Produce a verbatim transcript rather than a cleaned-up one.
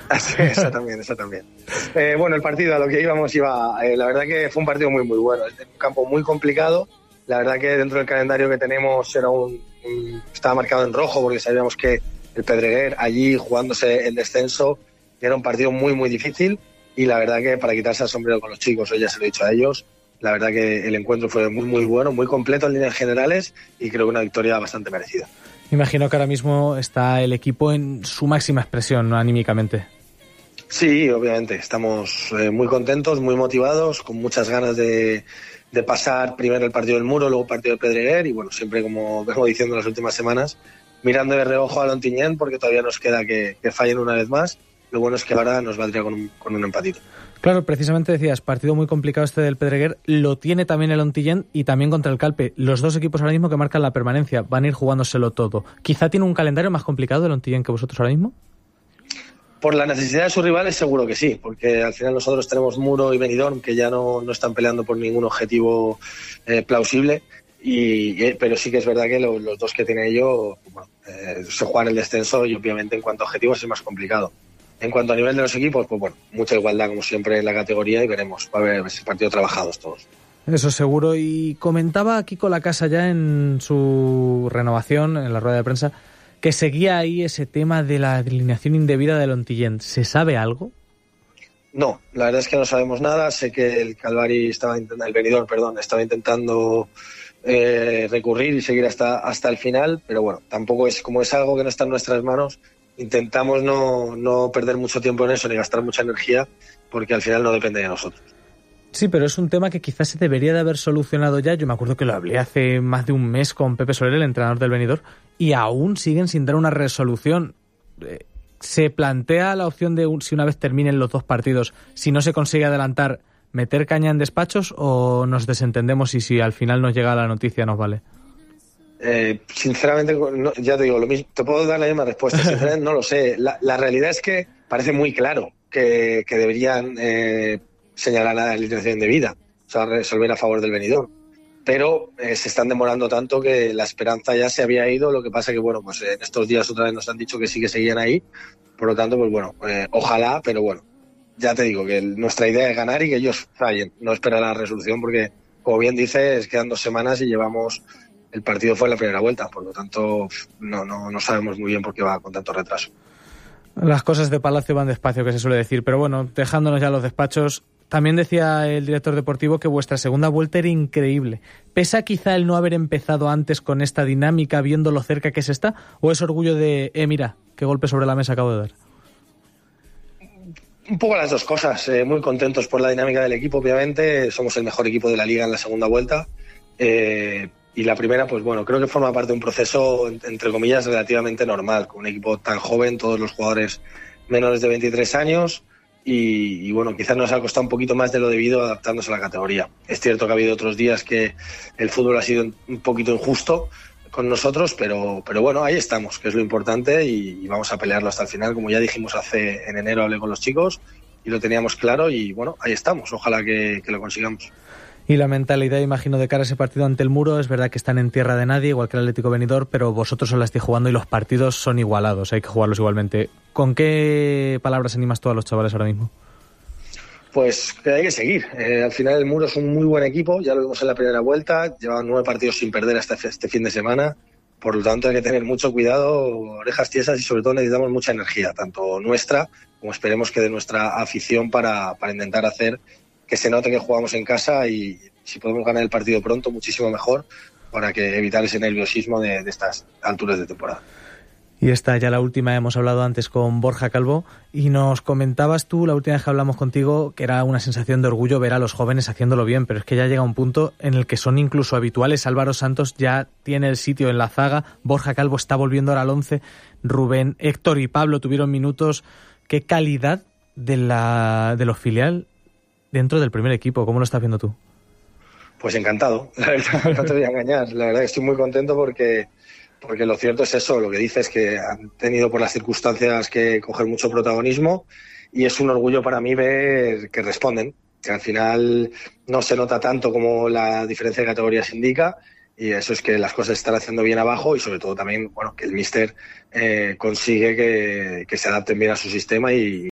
Así, esa también, esa también. Eh, bueno, el partido a lo que íbamos iba, eh, la verdad que fue un partido muy muy bueno, un campo muy complicado, la verdad que dentro del calendario que tenemos era un, un estaba marcado en rojo porque sabíamos que el Pedreguer allí jugándose el descenso era un partido muy muy difícil y la verdad que para quitarse el sombrero con los chicos, hoy ya se lo he dicho a ellos, la verdad que el encuentro fue muy muy bueno, muy completo en líneas generales y creo que una victoria bastante merecida. Imagino que ahora mismo está el equipo en su máxima expresión, ¿no? Anímicamente. Sí, obviamente, estamos eh, muy contentos, muy motivados, con muchas ganas de, de pasar primero el partido del Muro, luego el partido del Pedreguer y bueno, siempre como vengo diciendo las últimas semanas, mirando de reojo al Ontinyent porque todavía nos queda que, que fallen una vez más. Lo bueno es que ahora nos valdría con un, con un empatito. Claro, precisamente decías, partido muy complicado este del Pedreguer, lo tiene también el Ontinyent y también contra el Calpe. Los dos equipos ahora mismo que marcan la permanencia, van a ir jugándoselo todo. ¿Quizá tiene un calendario más complicado el Ontinyent que vosotros ahora mismo? Por la necesidad de sus rivales seguro que sí, porque al final nosotros tenemos Muro y Benidorm que ya no, no están peleando por ningún objetivo eh, plausible, y, y, pero sí que es verdad que lo, los dos que tiene ellos bueno, eh, se juegan el descenso y obviamente en cuanto a objetivos es más complicado. En cuanto a nivel de los equipos, pues bueno, mucha igualdad como siempre en la categoría y veremos, va a haber ese partido trabajados todos. Eso seguro. Y comentaba Kiko Lacasa ya en su renovación, en la rueda de prensa, que seguía ahí ese tema de la alineación indebida del Ontinyent. ¿Se sabe algo? No, la verdad es que no sabemos nada. Sé que el Calvari estaba intentando, el Benidorm, perdón, estaba intentando eh, recurrir y seguir hasta, hasta el final, pero bueno, tampoco es como es algo que no está en nuestras manos. Intentamos no, no perder mucho tiempo en eso ni gastar mucha energía porque al final no depende de nosotros. Sí, pero es un tema que quizás se debería de haber solucionado ya. Yo me acuerdo que lo hablé hace más de un mes con Pepe Soler, el entrenador del Benidorm, y aún siguen sin dar una resolución. ¿Se plantea la opción de, un, si una vez terminen los dos partidos, si no se consigue adelantar, meter caña en despachos o nos desentendemos y si al final nos llega la noticia nos vale? Eh, sinceramente, no, ya te digo, lo mismo, te puedo dar la misma respuesta, sinceramente no lo sé. La, la realidad es que parece muy claro que, que deberían eh, señalar la alineación indebida, o sea, resolver a favor del Benidorm. Pero eh, se están demorando tanto que la esperanza ya se había ido, lo que pasa que, bueno, pues en estos días otra vez nos han dicho que sí que seguían ahí, por lo tanto, pues bueno, eh, ojalá, pero bueno, ya te digo que el, nuestra idea es ganar y que ellos fallen, no esperar la resolución porque, como bien dices, quedan dos semanas y llevamos... El partido fue en la primera vuelta, por lo tanto no, no, no sabemos muy bien por qué va con tanto retraso. Las cosas de Palacio van despacio, que se suele decir, pero bueno, dejándonos ya los despachos, también decía el director deportivo que vuestra segunda vuelta era increíble. ¿Pesa quizá el no haber empezado antes con esta dinámica, viendo lo cerca que se está, o es orgullo de, eh, mira, qué golpe sobre la mesa acabo de dar? Un poco las dos cosas, eh, muy contentos por la dinámica del equipo, obviamente, somos el mejor equipo de la liga en la segunda vuelta, eh, y la primera, pues bueno, creo que forma parte de un proceso, entre comillas, relativamente normal, con un equipo tan joven, todos los jugadores menores de veintitrés años, y, y bueno, quizás nos ha costado un poquito más de lo debido adaptándose a la categoría. Es cierto que ha habido otros días que el fútbol ha sido un poquito injusto con nosotros, pero, pero bueno, ahí estamos, que es lo importante, y, y vamos a pelearlo hasta el final. Como ya dijimos hace en enero, hablé con los chicos y lo teníamos claro, y bueno, ahí estamos, ojalá que, que lo consigamos. Y la mentalidad, imagino, de cara a ese partido ante el Muro, es verdad que están en tierra de nadie, igual que el Atlético Benidorm, pero vosotros os la estáis jugando y los partidos son igualados, hay que jugarlos igualmente. ¿Con qué palabras animas tú a los chavales ahora mismo? Pues que hay que seguir. Eh, al final el Muro es un muy buen equipo, ya lo vimos en la primera vuelta, llevan nueve partidos sin perder hasta este fin de semana, por lo tanto hay que tener mucho cuidado, orejas tiesas y sobre todo necesitamos mucha energía, tanto nuestra como esperemos que de nuestra afición para, para intentar hacer que se note que jugamos en casa y si podemos ganar el partido pronto, muchísimo mejor, para que evitar ese nerviosismo de, de estas alturas de temporada. Y esta ya la última, hemos hablado antes con Borja Calvo y nos comentabas tú la última vez que hablamos contigo que era una sensación de orgullo ver a los jóvenes haciéndolo bien, pero es que ya llega un punto en el que son incluso habituales. Álvaro Santos ya tiene el sitio en la zaga, Borja Calvo está volviendo ahora al once, Rubén, Héctor y Pablo tuvieron minutos. ¿Qué calidad de, la, de los filial dentro del primer equipo? ¿Cómo lo estás viendo tú? Pues encantado, la verdad, no te voy a engañar. La verdad que estoy muy contento porque, porque lo cierto es eso, lo que dices, que han tenido por las circunstancias que coger mucho protagonismo y es un orgullo para mí ver que responden, que al final no se nota tanto como la diferencia de categorías indica, y eso es que las cosas se están haciendo bien abajo y sobre todo también, bueno, que el míster eh, consigue que, que se adapten bien a su sistema y